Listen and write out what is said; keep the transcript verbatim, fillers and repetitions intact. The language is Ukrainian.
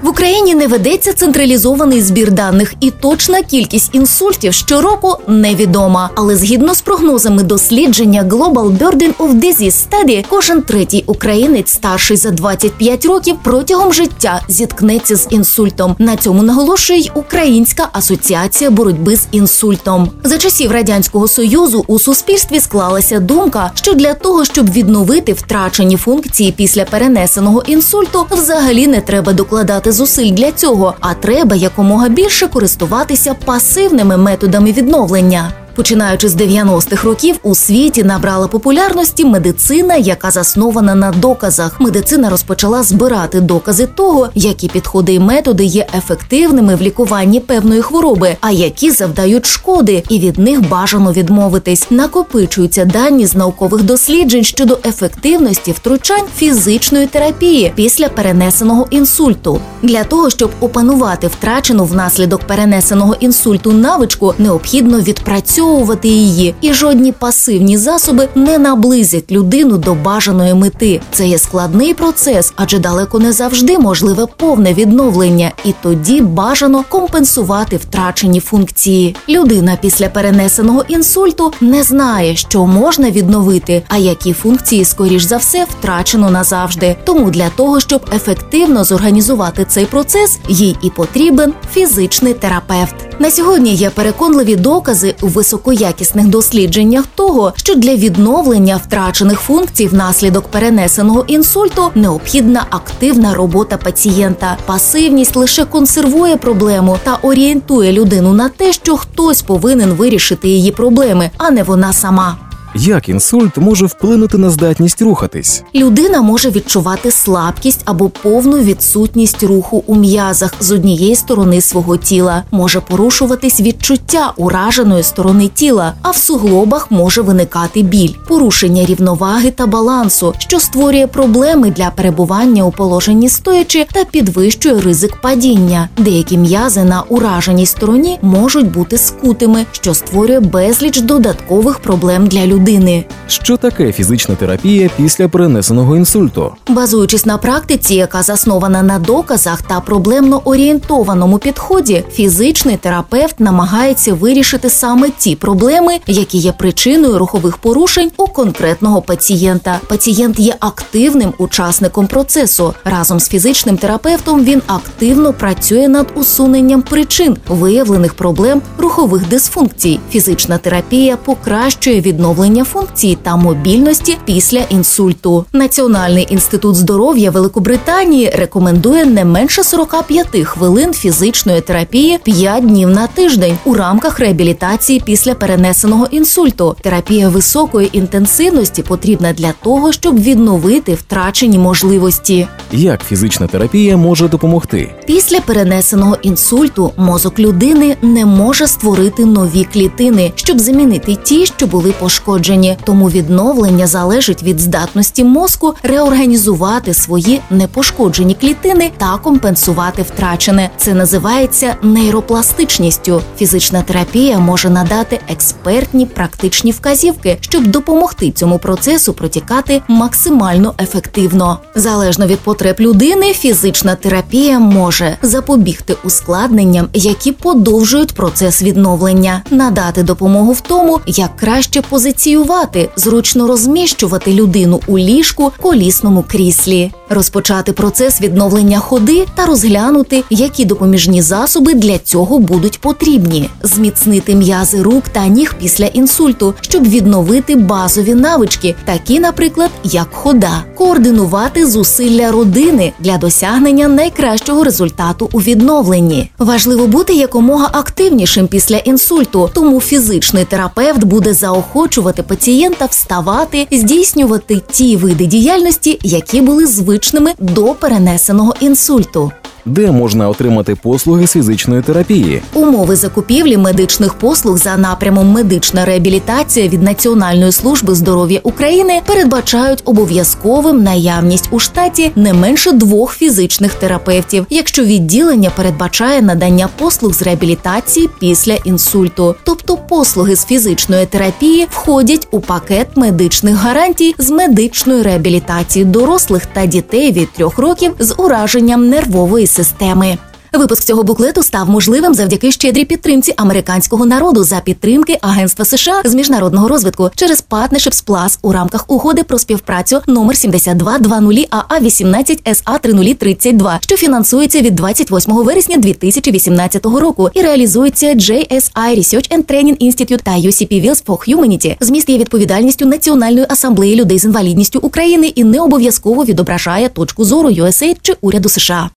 В Україні не ведеться централізований збір даних, і точна кількість інсультів щороку невідома. Але згідно з прогнозами дослідження Global Burden of Disease Study, кожен третій українець старший за двадцять п'ять років протягом життя зіткнеться з інсультом. На цьому наголошує й Українська асоціація боротьби з інсультом. За часів Радянського Союзу у суспільстві склалася думка, що для того, щоб відновити втрачені функції після перенесеного інсульту, взагалі не треба докладати зусиль для цього, а треба якомога більше користуватися пасивними методами відновлення. Починаючи з дев'яностих років, у світі набрала популярності медицина, яка заснована на доказах. Медицина розпочала збирати докази того, які підходи і методи є ефективними в лікуванні певної хвороби, а які завдають шкоди, і від них бажано відмовитись. Накопичуються дані з наукових досліджень щодо ефективності втручань фізичної терапії після перенесеного інсульту. Для того, щоб опанувати втрачену внаслідок перенесеного інсульту навичку, необхідно відпрацьовувати її, і жодні пасивні засоби не наблизять людину до бажаної мети. Це є складний процес, адже далеко не завжди можливе повне відновлення, і тоді бажано компенсувати втрачені функції. Людина після перенесеного інсульту не знає, що можна відновити, а які функції, скоріш за все, втрачено назавжди. Тому для того, щоб ефективно зорганізувати цей процес, їй і потрібен фізичний терапевт. На сьогодні є переконливі докази у високоякісних дослідженнях того, що для відновлення втрачених функцій внаслідок перенесеного інсульту необхідна активна робота пацієнта. Пасивність лише консервує проблему та орієнтує людину на те, що хтось повинен вирішити її проблеми, а не вона сама. Як інсульт може вплинути на здатність рухатись? Людина може відчувати слабкість або повну відсутність руху у м'язах з однієї сторони свого тіла. Може порушуватись відчуття ураженої сторони тіла, а в суглобах може виникати біль, порушення рівноваги та балансу, що створює проблеми для перебування у положенні стоячи та підвищує ризик падіння. Деякі м'язи на ураженій стороні можуть бути скутими, що створює безліч додаткових проблем для людини. Що таке фізична терапія після перенесеного інсульту? Базуючись на практиці, яка заснована на доказах та проблемно-орієнтованому підході, фізичний терапевт намагається вирішити саме ті проблеми, які є причиною рухових порушень у конкретного пацієнта. Пацієнт є активним учасником процесу. Разом з фізичним терапевтом він активно працює над усуненням причин виявлених проблем рухових дисфункцій. Фізична терапія покращує відновлення функцій та мобільності після інсульту. Національний інститут здоров'я Великобританії рекомендує не менше сорок п'ять хвилин фізичної терапії п'ять днів на тиждень у рамках реабілітації після перенесеного інсульту. Терапія високої інтенсивності потрібна для того, щоб відновити втрачені можливості. Як фізична терапія може допомогти? Після перенесеного інсульту мозок людини не може створити нові клітини, щоб замінити ті, що були пошкоджені. Тому відновлення залежить від здатності мозку реорганізувати свої непошкоджені клітини та компенсувати втрачене. Це називається нейропластичністю. Фізична терапія може надати експертні практичні вказівки, щоб допомогти цьому процесу протікати максимально ефективно. Залежно від потреб людини, фізична терапія може запобігти ускладненням, які подовжують процес відновлення, надати допомогу в тому, як краще позиціювати, зручно розміщувати людину у ліжку, колісному кріслі, розпочати процес відновлення ходи та розглянути, які допоміжні засоби для цього будуть потрібні, зміцнити м'язи рук та ніг після інсульту, щоб відновити базові навички, такі, наприклад, як хода, координувати зусилля родини для досягнення найкращого результату у відновленні. Важливо бути якомога активнішим після інсульту, тому фізичний терапевт буде заохочувати пацієнта вставати, здійснювати ті види діяльності, які були звичними до перенесеного інсульту. Де можна отримати послуги з фізичної терапії? Умови закупівлі медичних послуг за напрямом медична реабілітація від Національної служби здоров'я України передбачають обов'язковим наявність у штаті не менше двох фізичних терапевтів, якщо відділення передбачає надання послуг з реабілітації після інсульту. Тобто послуги з фізичної терапії входять у пакет медичних гарантій з медичної реабілітації дорослих та дітей від трьох років з ураженням нервової системи. системи. Випуск цього буклету став можливим завдяки щедрій підтримці американського народу за підтримки Агентства США з міжнародного розвитку через Partnerships Plus у рамках угоди про співпрацю номер сімдесят два двадцять А А вісімнадцять С А тридцять тридцять два, що фінансується від двадцять восьмого вересня дві тисячі вісімнадцятого року і реалізується Джей Ес Ай Research and Training Institute та Ю Сі Пі Wheels for Humanity. Зміст є відповідальністю Національної асамблеї людей з інвалідністю України і не обов'язково відображає точку зору Ю Ес Ей чи уряду США.